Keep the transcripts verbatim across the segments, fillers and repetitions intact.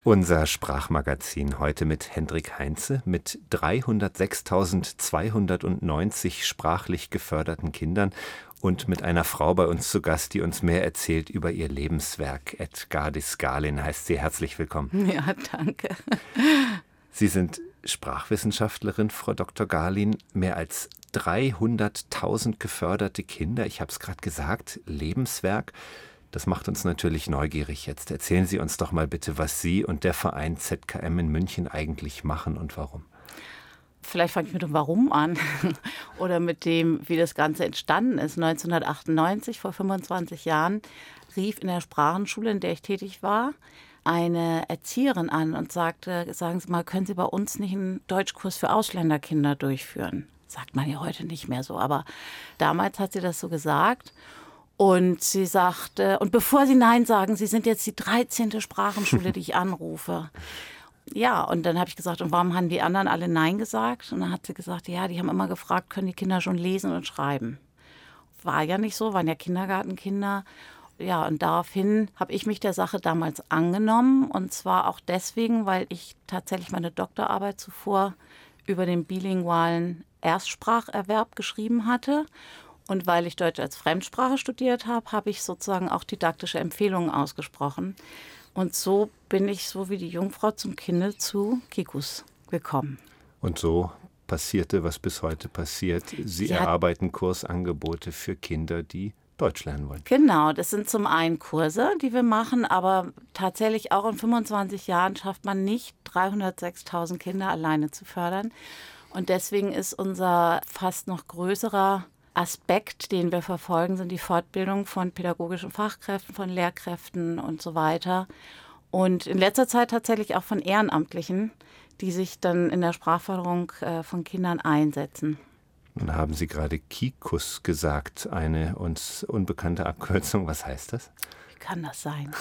Unser Sprachmagazin heute mit Hendrik Heinze, mit dreihundertsechstausendzweihundertneunzig sprachlich geförderten Kindern und mit einer Frau bei uns zu Gast, die uns mehr erzählt über ihr Lebenswerk. Edgardis Skalin heißt sie. Herzlich willkommen. Ja, danke. Sie sind Sprachwissenschaftlerin, Frau Doktor Garlin. Mehr als dreihunderttausend geförderte Kinder. Ich habe es gerade gesagt, Lebenswerk. Das macht uns natürlich neugierig jetzt. Erzählen Sie uns doch mal bitte, was Sie und der Verein Z K M in München eigentlich machen und warum. Vielleicht fange ich mit dem Warum an oder mit dem, wie das Ganze entstanden ist. neunzehnhundertachtundneunzig, vor fünfundzwanzig Jahren, rief in der Sprachenschule, in der ich tätig war, eine Erzieherin an und sagte, sagen Sie mal, können Sie bei uns nicht einen Deutschkurs für Ausländerkinder durchführen? Sagt man ja heute nicht mehr so, aber damals hat sie das so gesagt. Und sie sagte, und bevor Sie Nein sagen, Sie sind jetzt die dreizehnte Sprachenschule, die ich anrufe. Ja, und dann habe ich gesagt, und warum haben die anderen alle Nein gesagt? Und dann hat sie gesagt, ja, die haben immer gefragt, können die Kinder schon lesen und schreiben? War ja nicht so, waren ja Kindergartenkinder. Ja, und daraufhin habe ich mich der Sache damals angenommen. Und zwar auch deswegen, weil ich tatsächlich meine Doktorarbeit zuvor über den bilingualen Erstspracherwerb geschrieben hatte. Und weil ich Deutsch als Fremdsprache studiert habe, habe ich sozusagen auch didaktische Empfehlungen ausgesprochen. Und so bin ich, so wie die Jungfrau zum Kinde, zu Kikus gekommen. Und so passierte, was bis heute passiert. Sie Ja. erarbeiten Kursangebote für Kinder, die Deutsch lernen wollen. Genau, das sind zum einen Kurse, die wir machen, aber tatsächlich auch in fünfundzwanzig Jahren schafft man nicht, dreihundertsechstausend Kinder alleine zu fördern. Und deswegen ist unser fast noch größerer Aspekt, den wir verfolgen, sind die Fortbildung von pädagogischen Fachkräften, von Lehrkräften und so weiter. Und in letzter Zeit tatsächlich auch von Ehrenamtlichen, die sich dann in der Sprachförderung äh, von Kindern einsetzen. Nun haben Sie gerade Kikus gesagt, eine uns unbekannte Abkürzung. Was heißt das? Wie kann das sein?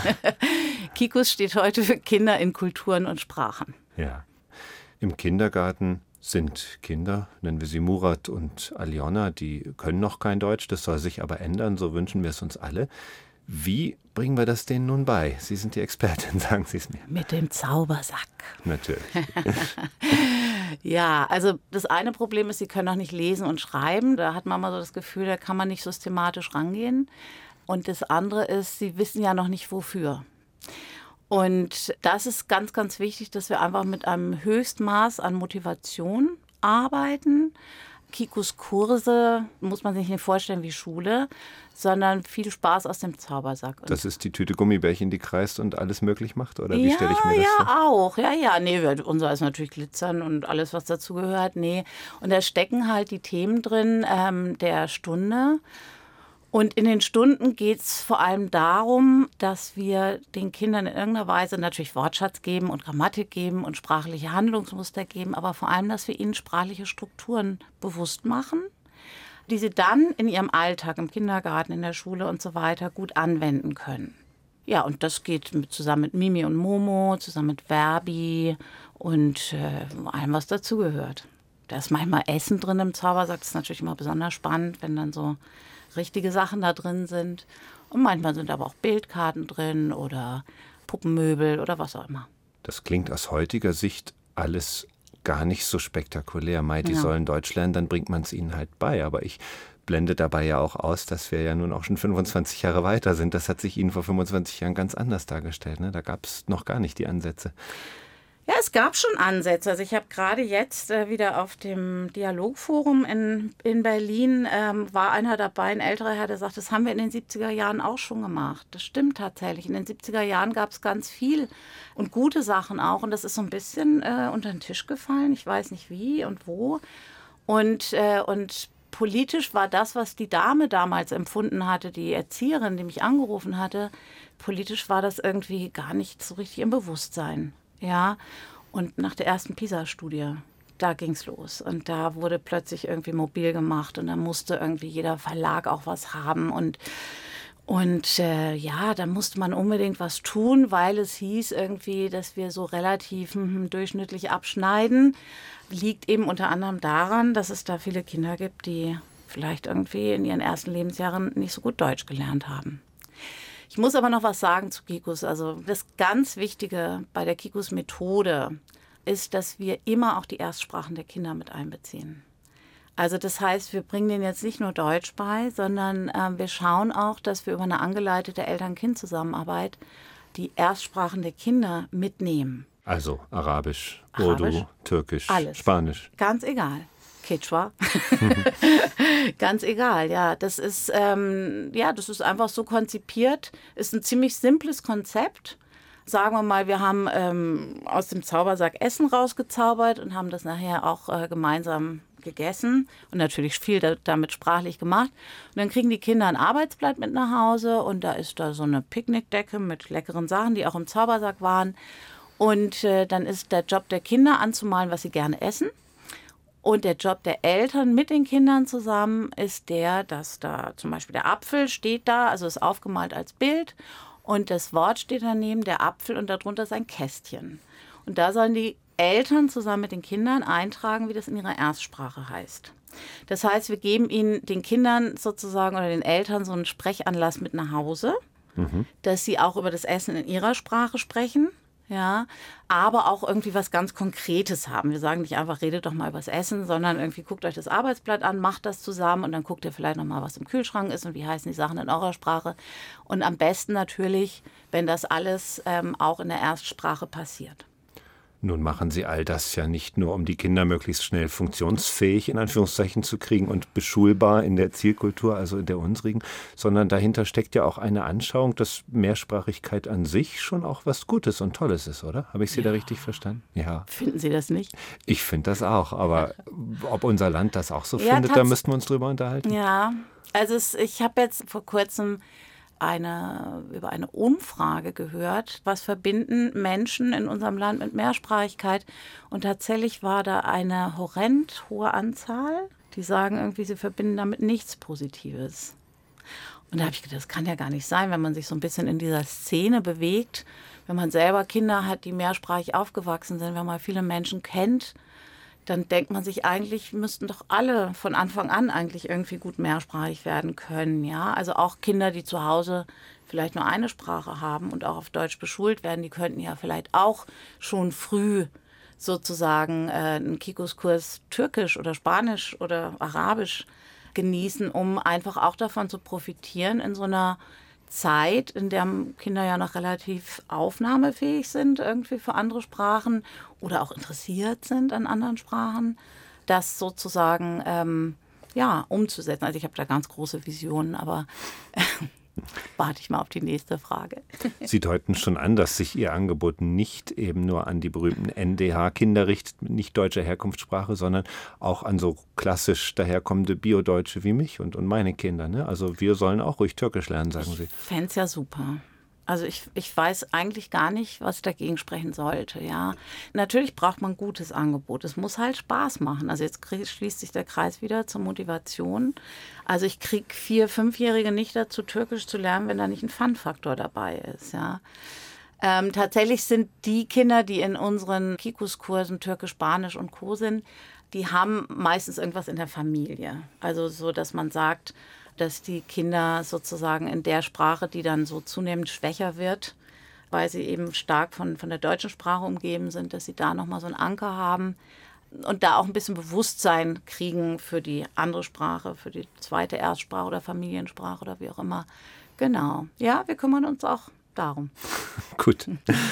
Kikus steht heute für Kinder in Kulturen und Sprachen. Ja. Im Kindergarten sind Kinder, nennen wir sie Murat und Aljona, die können noch kein Deutsch, das soll sich aber ändern, so wünschen wir es uns alle. Wie bringen wir das denen nun bei? Sie sind die Expertin, sagen Sie es mir. Mit dem Zaubersack. Natürlich. Ja, also das eine Problem ist, sie können auch nicht lesen und schreiben. Da hat man mal so das Gefühl, da kann man nicht systematisch rangehen. Und das andere ist, sie wissen ja noch nicht wofür. Und das ist ganz, ganz wichtig, dass wir einfach mit einem Höchstmaß an Motivation arbeiten. Kikus Kurse muss man sich nicht vorstellen wie Schule, sondern viel Spaß aus dem Zaubersack. Und Das ist die Tüte Gummibärchen, die kreist und alles möglich macht? Oder wie ja, stelle ich mir das ja, vor? auch. Ja, ja. Nee, wir- unser ist natürlich Glitzern und alles, was dazu gehört. Nee. Und da stecken halt die Themen drin ähm, der Stunde. Und in den Stunden geht es vor allem darum, dass wir den Kindern in irgendeiner Weise natürlich Wortschatz geben und Grammatik geben und sprachliche Handlungsmuster geben, aber vor allem, dass wir ihnen sprachliche Strukturen bewusst machen, die sie dann in ihrem Alltag, im Kindergarten, in der Schule und so weiter gut anwenden können. Ja, und das geht mit, zusammen mit Mimi und Momo, zusammen mit Verbi und äh, allem, was dazugehört. Da ist manchmal Essen drin im Zaubersack, das ist natürlich immer besonders spannend, wenn dann so richtige Sachen da drin sind. Und manchmal sind aber auch Bildkarten drin oder Puppenmöbel oder was auch immer. Das klingt aus heutiger Sicht alles gar nicht so spektakulär. Mei, die Ja. sollen Deutsch lernen, dann bringt man es ihnen halt bei. Aber ich blende dabei ja auch aus, dass wir ja nun auch schon fünfundzwanzig Jahre weiter sind. Das hat sich Ihnen vor fünfundzwanzig Jahren ganz anders dargestellt. Ne? Da gab es noch gar nicht die Ansätze. Ja, es gab schon Ansätze. Also ich habe gerade jetzt äh, wieder auf dem Dialogforum in, in Berlin, ähm, war einer dabei, ein älterer Herr, der sagt, das haben wir in den siebziger Jahren auch schon gemacht. Das stimmt tatsächlich. In den siebziger Jahren gab es ganz viel und gute Sachen auch. Und das ist so ein bisschen äh, unter den Tisch gefallen. Ich weiß nicht wie und wo. Und, äh, und politisch war das, was die Dame damals empfunden hatte, die Erzieherin, die mich angerufen hatte, politisch war das irgendwie gar nicht so richtig im Bewusstsein. Ja, und nach der ersten PISA-Studie, da ging's los. Und da wurde plötzlich irgendwie mobil gemacht und da musste irgendwie jeder Verlag auch was haben. Und, und äh, ja, da musste man unbedingt was tun, weil es hieß irgendwie, dass wir so relativ hm, durchschnittlich abschneiden. Liegt eben unter anderem daran, dass es da viele Kinder gibt, die vielleicht irgendwie in ihren ersten Lebensjahren nicht so gut Deutsch gelernt haben. Ich muss aber noch was sagen zu Kikus. Also das ganz Wichtige bei der Kikus-Methode ist, dass wir immer auch die Erstsprachen der Kinder mit einbeziehen. Also das heißt, wir bringen denen jetzt nicht nur Deutsch bei, sondern äh, wir schauen auch, dass wir über eine angeleitete Eltern-Kind-Zusammenarbeit die Erstsprachen der Kinder mitnehmen. Also Arabisch, Arabisch, Urdu, Türkisch, alles. Spanisch. Ganz egal. Quechua. Ganz egal, ja. Das ist, ähm, ja, das ist einfach so konzipiert. Ist ein ziemlich simples Konzept. Sagen wir mal, wir haben ähm, aus dem Zaubersack Essen rausgezaubert und haben das nachher auch äh, gemeinsam gegessen und natürlich viel da, damit sprachlich gemacht. Und dann kriegen die Kinder ein Arbeitsblatt mit nach Hause und da ist da so eine Picknickdecke mit leckeren Sachen, die auch im Zaubersack waren. Und äh, dann ist der Job der Kinder anzumalen, was sie gerne essen. Und der Job der Eltern mit den Kindern zusammen ist der, dass da zum Beispiel der Apfel steht da, also ist aufgemalt als Bild. Und das Wort steht daneben, der Apfel, und darunter ist ein Kästchen. Und da sollen die Eltern zusammen mit den Kindern eintragen, wie das in ihrer Erstsprache heißt. Das heißt, wir geben ihnen, den Kindern sozusagen oder den Eltern so einen Sprechanlass mit nach Hause, mhm. dass sie auch über das Essen in ihrer Sprache sprechen. Ja, aber auch irgendwie was ganz Konkretes haben. Wir sagen nicht einfach, redet doch mal über das Essen, sondern irgendwie guckt euch das Arbeitsblatt an, macht das zusammen und dann guckt ihr vielleicht noch mal, was im Kühlschrank ist und wie heißen die Sachen in eurer Sprache. Und am besten natürlich, wenn das alles ähm, auch in der Erstsprache passiert. Nun machen Sie all das ja nicht nur, um die Kinder möglichst schnell funktionsfähig in Anführungszeichen zu kriegen und beschulbar in der Zielkultur, also in der unsrigen, sondern dahinter steckt ja auch eine Anschauung, dass Mehrsprachigkeit an sich schon auch was Gutes und Tolles ist, oder? Habe ich Sie ja. da richtig verstanden? Ja. Finden Sie das nicht? Ich finde das auch, aber ob unser Land das auch so ja, findet, da müssten wir uns drüber unterhalten. Ja, also es, ich habe jetzt vor kurzem Eine, über eine Umfrage gehört, was verbinden Menschen in unserem Land mit Mehrsprachigkeit. Und tatsächlich war da eine horrend hohe Anzahl, die sagen irgendwie, sie verbinden damit nichts Positives. Und da habe ich gedacht, das kann ja gar nicht sein, wenn man sich so ein bisschen in dieser Szene bewegt, wenn man selber Kinder hat, die mehrsprachig aufgewachsen sind, wenn man viele Menschen kennt, dann denkt man sich, eigentlich müssten doch alle von Anfang an eigentlich irgendwie gut mehrsprachig werden können. Ja? Also auch Kinder, die zu Hause vielleicht nur eine Sprache haben und auch auf Deutsch beschult werden, die könnten ja vielleicht auch schon früh sozusagen äh, einen Kikuskurs Türkisch oder Spanisch oder Arabisch genießen, um einfach auch davon zu profitieren in so einer Zeit, in der Kinder ja noch relativ aufnahmefähig sind irgendwie für andere Sprachen oder auch interessiert sind an anderen Sprachen, das sozusagen ähm, ja, umzusetzen. Also ich habe da ganz große Visionen, aber äh, warte ich mal auf die nächste Frage. Sie deuten schon an, dass sich Ihr Angebot nicht eben nur an die berühmten N D H-Kinder richtet, nicht deutscher Herkunftssprache, sondern auch an so klassisch daherkommende Bio-Deutsche wie mich und, und meine Kinder. Ne? Also wir sollen auch ruhig Türkisch lernen, sagen Sie. Ich fände es ja super. Also ich, ich weiß eigentlich gar nicht, was dagegen sprechen sollte. Ja, natürlich braucht man ein gutes Angebot. Es muss halt Spaß machen. Also jetzt krieg, schließt sich der Kreis wieder zur Motivation. Also ich kriege vier-, fünfjährige nicht dazu, Türkisch zu lernen, wenn da nicht ein Fun-Faktor dabei ist. Ja. Ähm, tatsächlich sind die Kinder, die in unseren Kikus-Kursen Türkisch, Spanisch und Co. sind, die haben meistens irgendwas in der Familie. Also so, dass man sagt, dass die Kinder sozusagen in der Sprache, die dann so zunehmend schwächer wird, weil sie eben stark von, von der deutschen Sprache umgeben sind, dass sie da nochmal so einen Anker haben und da auch ein bisschen Bewusstsein kriegen für die andere Sprache, für die zweite Erstsprache oder Familiensprache oder wie auch immer. Genau. Ja, wir kümmern uns auch darum. Gut.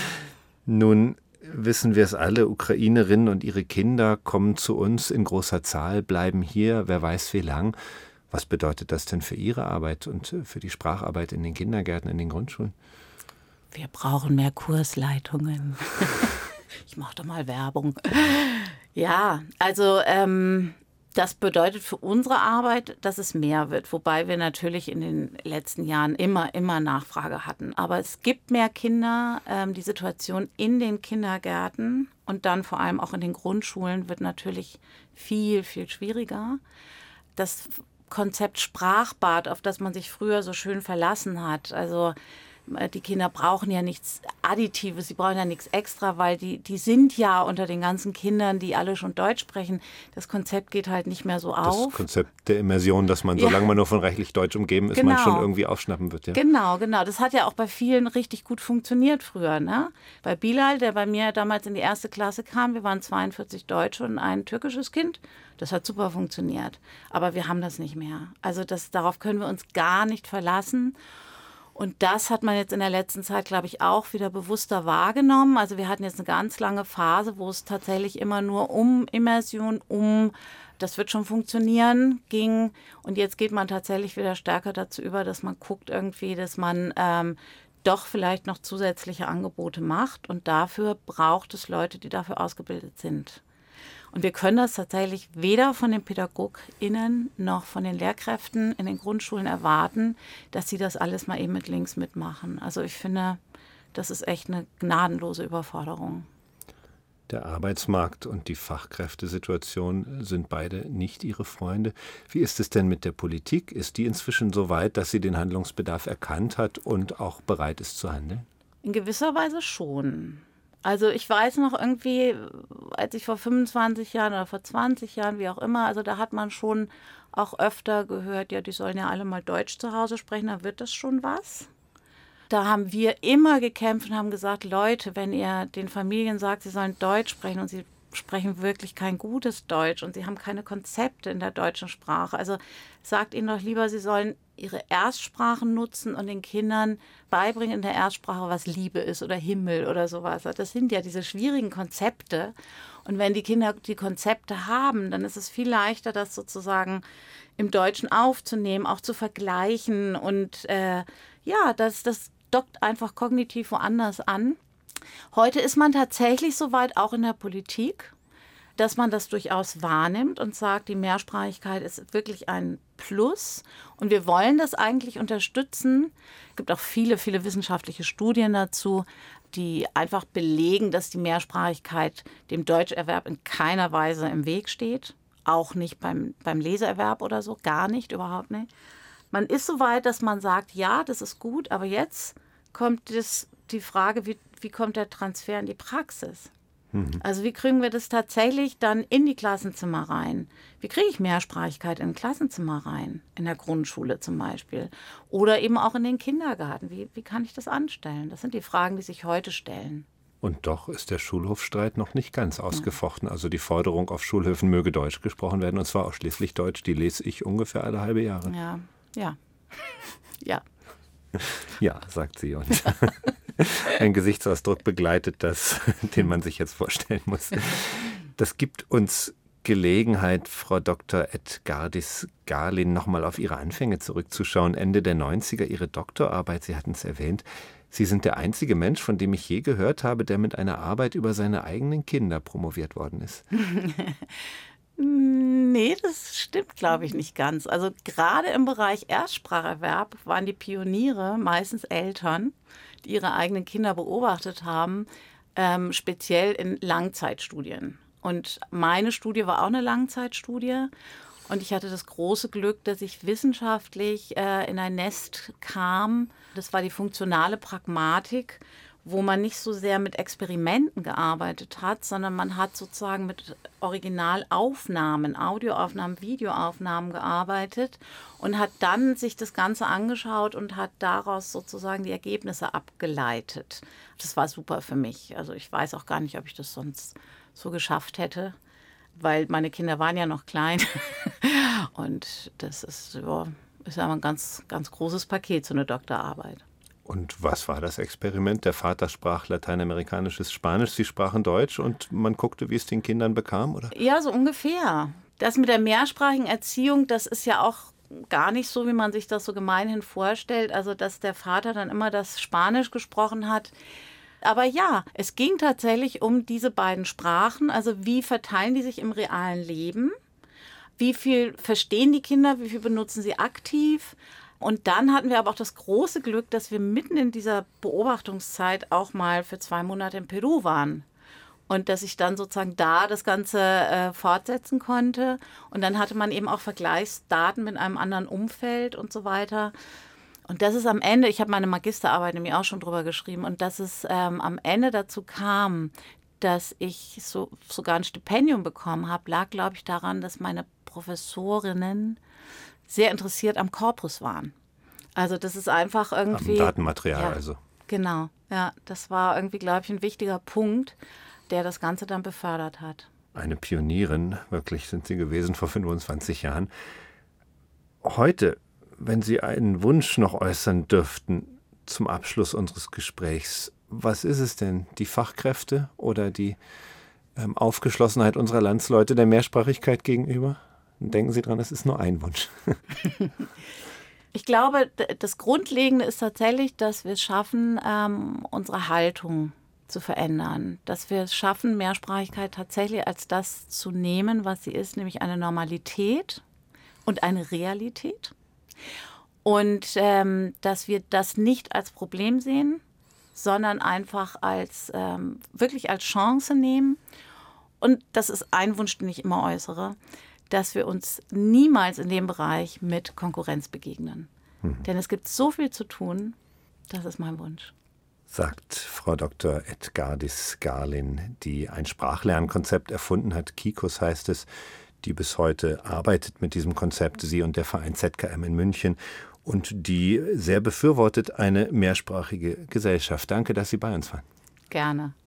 Nun wissen wir es alle, Ukrainerinnen und ihre Kinder kommen zu uns in großer Zahl, bleiben hier, wer weiß wie lang. Was bedeutet das denn für Ihre Arbeit und für die Spracharbeit in den Kindergärten, in den Grundschulen? Wir brauchen mehr Kursleitungen. Ich mache doch mal Werbung. Ja, also ähm, das bedeutet für unsere Arbeit, dass es mehr wird. Wobei wir natürlich in den letzten Jahren immer, immer Nachfrage hatten. Aber es gibt mehr Kinder. Ähm, die Situation in den Kindergärten und dann vor allem auch in den Grundschulen wird natürlich viel, viel schwieriger. Das Konzept Sprachbad, auf das man sich früher so schön verlassen hat. Also Die Kinder brauchen ja nichts Additives, sie brauchen ja nichts extra, weil die, die sind ja unter den ganzen Kindern, die alle schon Deutsch sprechen. Das Konzept geht halt nicht mehr so auf. Das Konzept der Immersion, dass man, ja. solange man nur von reichlich Deutsch umgeben ist, genau. man schon irgendwie aufschnappen wird. Ja? Genau, genau. Das hat ja auch bei vielen richtig gut funktioniert früher. Ne? Bei Bilal, der bei mir damals in die erste Klasse kam, wir waren zweiundvierzig Deutsche und ein türkisches Kind. Das hat super funktioniert. Aber wir haben das nicht mehr. Also das, darauf können wir uns gar nicht verlassen. Und das hat man jetzt in der letzten Zeit, glaube ich, auch wieder bewusster wahrgenommen. Also wir hatten jetzt eine ganz lange Phase, wo es tatsächlich immer nur um Immersion, um das wird schon funktionieren ging. Und jetzt geht man tatsächlich wieder stärker dazu über, dass man guckt irgendwie, dass man ähm, doch vielleicht noch zusätzliche Angebote macht. Und dafür braucht es Leute, die dafür ausgebildet sind. Und wir können das tatsächlich weder von den PädagogInnen noch von den Lehrkräften in den Grundschulen erwarten, dass sie das alles mal eben mit links mitmachen. Also ich finde, das ist echt eine gnadenlose Überforderung. Der Arbeitsmarkt und die Fachkräftesituation sind beide nicht Ihre Freunde. Wie ist es denn mit der Politik? Ist die inzwischen so weit, dass sie den Handlungsbedarf erkannt hat und auch bereit ist zu handeln? In gewisser Weise schon. Also ich weiß noch irgendwie, als ich vor fünfundzwanzig Jahren oder vor zwanzig Jahren, wie auch immer, also da hat man schon auch öfter gehört, ja, die sollen ja alle mal Deutsch zu Hause sprechen, dann wird das schon was. Da haben wir immer gekämpft und haben gesagt, Leute, wenn ihr den Familien sagt, sie sollen Deutsch sprechen und sie sprechen wirklich kein gutes Deutsch und sie haben keine Konzepte in der deutschen Sprache. Also sagt ihnen doch lieber, sie sollen ihre Erstsprachen nutzen und den Kindern beibringen in der Erstsprache, was Liebe ist oder Himmel oder sowas. Das sind ja diese schwierigen Konzepte. Und wenn die Kinder die Konzepte haben, dann ist es viel leichter, das sozusagen im Deutschen aufzunehmen, auch zu vergleichen. Und äh, ja, das, das dockt einfach kognitiv woanders an. Heute ist man tatsächlich so weit, auch in der Politik, dass man das durchaus wahrnimmt und sagt, die Mehrsprachigkeit ist wirklich ein Plus. Und wir wollen das eigentlich unterstützen. Es gibt auch viele, viele wissenschaftliche Studien dazu, die einfach belegen, dass die Mehrsprachigkeit dem Deutscherwerb in keiner Weise im Weg steht. Auch nicht beim, beim Leseerwerb oder so, gar nicht, überhaupt nicht. Man ist so weit, dass man sagt, ja, das ist gut, aber jetzt kommt das, die Frage, wie, wie kommt der Transfer in die Praxis? Also wie kriegen wir das tatsächlich dann in die Klassenzimmer rein? Wie kriege ich Mehrsprachigkeit in ein Klassenzimmer rein? In der Grundschule zum Beispiel. Oder eben auch in den Kindergarten. Wie, wie kann ich das anstellen? Das sind die Fragen, die sich heute stellen. Und doch ist der Schulhofstreit noch nicht ganz ausgefochten. Also die Forderung auf Schulhöfen möge Deutsch gesprochen werden, und zwar ausschließlich Deutsch. Die lese ich ungefähr alle halbe Jahre. Ja, ja, ja. Ja, sagt sie. Und ein Gesichtsausdruck begleitet das, den man sich jetzt vorstellen muss. Das gibt uns Gelegenheit, Frau Doktor Edgardis Garlin, nochmal auf Ihre Anfänge zurückzuschauen. Ende der neunziger, Ihre Doktorarbeit, Sie hatten es erwähnt. Sie sind der einzige Mensch, von dem ich je gehört habe, der mit einer Arbeit über seine eigenen Kinder promoviert worden ist. Nee, das stimmt, glaube ich, nicht ganz. Also gerade im Bereich Erstspracherwerb waren die Pioniere meistens Eltern, die ihre eigenen Kinder beobachtet haben, ähm, speziell in Langzeitstudien. Und meine Studie war auch eine Langzeitstudie. Und ich hatte das große Glück, dass ich wissenschaftlich äh, in ein Nest kam. Das war die funktionale Pragmatik, wo man nicht so sehr mit Experimenten gearbeitet hat, sondern man hat sozusagen mit Originalaufnahmen, Audioaufnahmen, Videoaufnahmen gearbeitet und hat dann sich das Ganze angeschaut und hat daraus sozusagen die Ergebnisse abgeleitet. Das war super für mich. Also ich weiß auch gar nicht, ob ich das sonst so geschafft hätte, weil meine Kinder waren ja noch klein. Und das ist, ja, ist ja ein ganz, ganz großes Paket, so eine Doktorarbeit. Und was war das Experiment? Der Vater sprach lateinamerikanisches Spanisch, Sie sprachen Deutsch und man guckte, wie es den Kindern bekam, oder? Ja, so ungefähr. Das mit der mehrsprachigen Erziehung, das ist ja auch gar nicht so, wie man sich das so gemeinhin vorstellt. Also, dass der Vater dann immer das Spanisch gesprochen hat. Aber ja, es ging tatsächlich um diese beiden Sprachen. Also, wie verteilen die sich im realen Leben? Wie viel verstehen die Kinder? Wie viel benutzen sie aktiv? Und dann hatten wir aber auch das große Glück, dass wir mitten in dieser Beobachtungszeit auch mal für zwei Monate in Peru waren. Und dass ich dann sozusagen da das Ganze äh, fortsetzen konnte. Und dann hatte man eben auch Vergleichsdaten mit einem anderen Umfeld und so weiter. Und das ist am Ende, ich habe meine Magisterarbeit nämlich auch schon drüber geschrieben, und dass es ähm, am Ende dazu kam, dass ich so, sogar ein Stipendium bekommen habe, lag, glaube ich, daran, dass meine Professorinnen sehr interessiert am Korpus waren. Also das ist einfach irgendwie... Am Datenmaterial ja, also. Genau, ja. Das war irgendwie, glaube ich, ein wichtiger Punkt, der das Ganze dann befördert hat. Eine Pionierin, wirklich sind Sie gewesen vor fünfundzwanzig Jahren. Heute, wenn Sie einen Wunsch noch äußern dürften zum Abschluss unseres Gesprächs, was ist es denn? Die Fachkräfte oder die ähm, Aufgeschlossenheit unserer Landsleute der Mehrsprachigkeit gegenüber? Denken Sie dran, das ist nur ein Wunsch. Ich glaube, das Grundlegende ist tatsächlich, dass wir es schaffen, ähm, unsere Haltung zu verändern. Dass wir es schaffen, Mehrsprachigkeit tatsächlich als das zu nehmen, was sie ist, nämlich eine Normalität und eine Realität. Und ähm, dass wir das nicht als Problem sehen, sondern einfach als ähm, wirklich als Chance nehmen. Und das ist ein Wunsch, den ich immer äußere, dass wir uns niemals in dem Bereich mit Konkurrenz begegnen. Mhm. Denn es gibt so viel zu tun, das ist mein Wunsch. Sagt Frau Doktor Edgardis Garlin, die ein Sprachlernkonzept erfunden hat. Kikus heißt es, die bis heute arbeitet mit diesem Konzept, sie und der Verein Z K M in München, und die sehr befürwortet eine mehrsprachige Gesellschaft. Danke, dass Sie bei uns waren. Gerne.